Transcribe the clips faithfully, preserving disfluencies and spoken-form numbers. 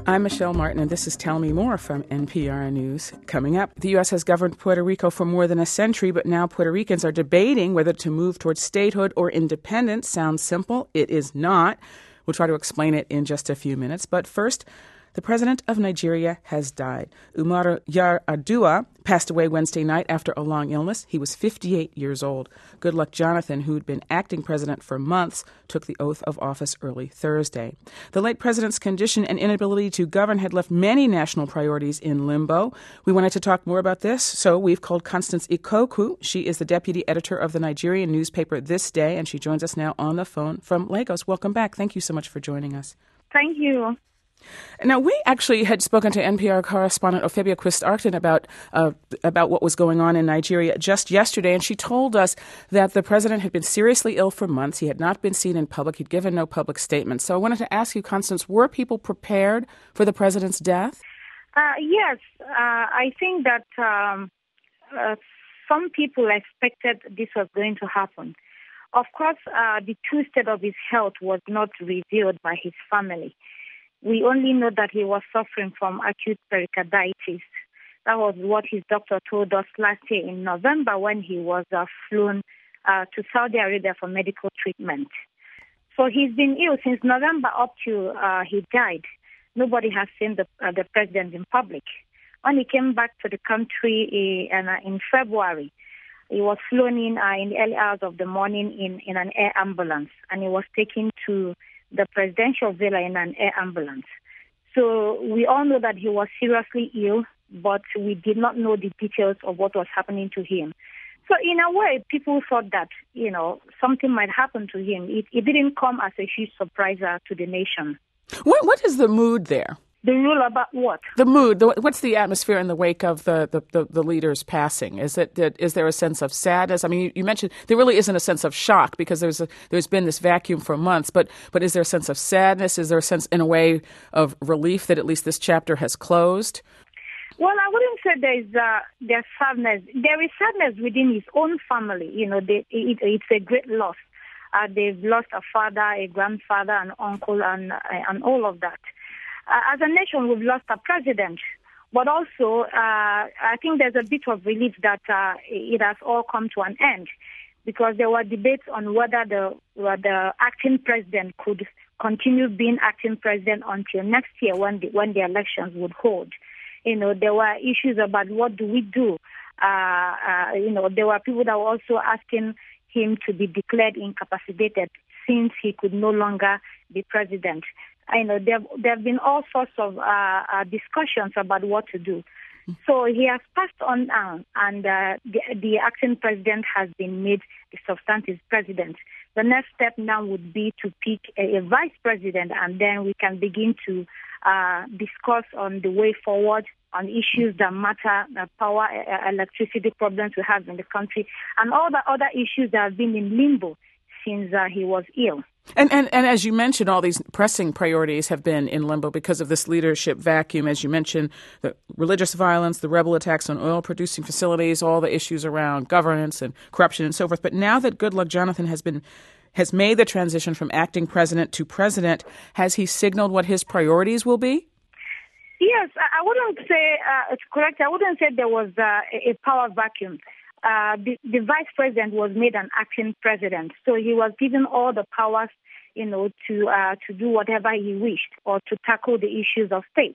I'm Michelle Martin, and this is Tell Me More from N P R News. Coming up, the U S has governed Puerto Rico for more than a century, but now Puerto Ricans are debating whether to move towards statehood or independence. Sounds simple. It is not. We'll try to explain it in just a few minutes. But first, the president of Nigeria has died. Umaru Yar'Adua passed away Wednesday night after a long illness. He was fifty-eight years old. Goodluck Jonathan, who'd been acting president for months, took the oath of office early Thursday. The late president's condition and inability to govern had left many national priorities in limbo. We wanted to talk more about this, so we've called Constance Ikoku. She is the deputy editor of the Nigerian newspaper This Day, and she joins us now on the phone from Lagos. Welcome back. Thank you so much for joining us. Thank you. Now, we actually had spoken to N P R correspondent Ophebia Quist-Arcton about uh, about what was going on in Nigeria just yesterday, and she told us that the president had been seriously ill for months. He had not been seen in public. He'd given no public statement. So I wanted to ask you, Constance, were people prepared for the president's death? Uh, yes, uh, I think that um, uh, some people expected this was going to happen. Of course, uh, the true state of his health was not revealed by his family. We only know that he was suffering from acute pericarditis. That was what his doctor told us last year in November when he was uh, flown uh, to Saudi Arabia for medical treatment. So he's been ill since November up to uh, he died. Nobody has seen the, uh, the president in public. When he came back to the country uh, in February, he was flown in uh, in the early hours of the morning in, in an air ambulance, and he was taken to the presidential villa in an air ambulance. So we all know that he was seriously ill, but we did not know the details of what was happening to him. So in a way, people thought that, you know, something might happen to him. It, it didn't come as a huge surprise uh, to the nation. What, what is the mood there? The rule about what? The mood. The, what's the atmosphere in the wake of the, the, the, the leader's passing? Is it is there a sense of sadness? I mean, you, you mentioned there really isn't a sense of shock because there's a, there's been this vacuum for months. But but is there a sense of sadness? Is there a sense, in a way, of relief that at least this chapter has closed? Well, I wouldn't say there's uh, there's sadness. There is sadness within his own family. You know, they, it, it's a great loss. Uh, they've lost a father, a grandfather, an uncle, and and all of that. Uh, as a nation, we've lost a president, but also uh, I think there's a bit of relief that uh, it has all come to an end, because there were debates on whether the whether the acting president could continue being acting president until next year when the, when the elections would hold. You know, there were issues about what do we do. Uh, uh, you know, there were people that were also asking him to be declared incapacitated since he could no longer be president. I know there there have been all sorts of uh, uh, discussions about what to do. So he has passed on now, and uh, the, the acting president has been made the substantive president. The next step now would be to pick a, a vice president, and then we can begin to uh, discuss on the way forward on issues that matter, uh, power, uh, electricity problems we have in the country, and all the other issues that have been in limbo since uh, he was ill. And, and and as you mentioned, all these pressing priorities have been in limbo because of this leadership vacuum. As you mentioned, the religious violence, the rebel attacks on oil-producing facilities, all the issues around governance and corruption and so forth. But now that Goodluck Jonathan has been has made the transition from acting president to president, has he signaled what his priorities will be? Yes, I wouldn't say uh, it's correct. I wouldn't say there was uh, a power vacuum. Uh, the, the vice president was made an acting president, so he was given all the powers, you know, to uh, to do whatever he wished or to tackle the issues of state.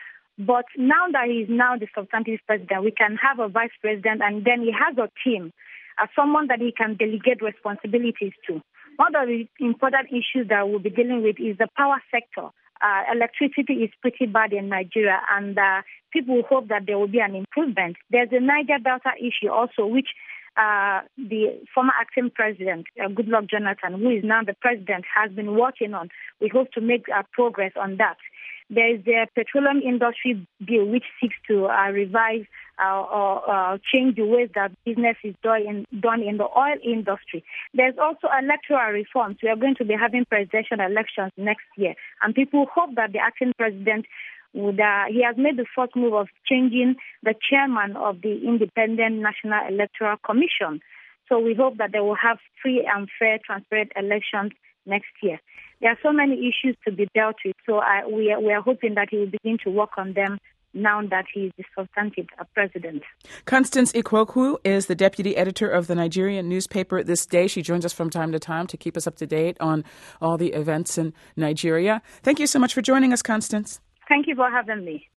But now that he's now the substantive president, we can have a vice president, and then he has a team, uh, someone that he can delegate responsibilities to. One of the important issues that we'll be dealing with is the power sector. Uh, electricity is pretty bad in Nigeria, and uh, people hope that there will be an improvement. There's a Niger Delta issue also, which uh, the former acting president, uh, Goodluck Jonathan, who is now the president, has been working on. We hope to make uh, progress on that. There is the petroleum industry bill, which seeks to uh, revise uh, or uh, change the ways that business is done in, done in the oil industry. There's also electoral reforms. We are going to be having presidential elections next year, and people hope that the acting president would, uh, he has made the first move of changing the chairman of the Independent National Electoral Commission. So we hope that they will have free and fair, transparent elections next year. There are so many issues to be dealt with, so I, we, are, we are hoping that he will begin to work on them now that he is the substantive president. Constance Ikwoku is the deputy editor of the Nigerian newspaper This Day. She joins us from time to time to keep us up to date on all the events in Nigeria. Thank you so much for joining us, Constance. Thank you for having me.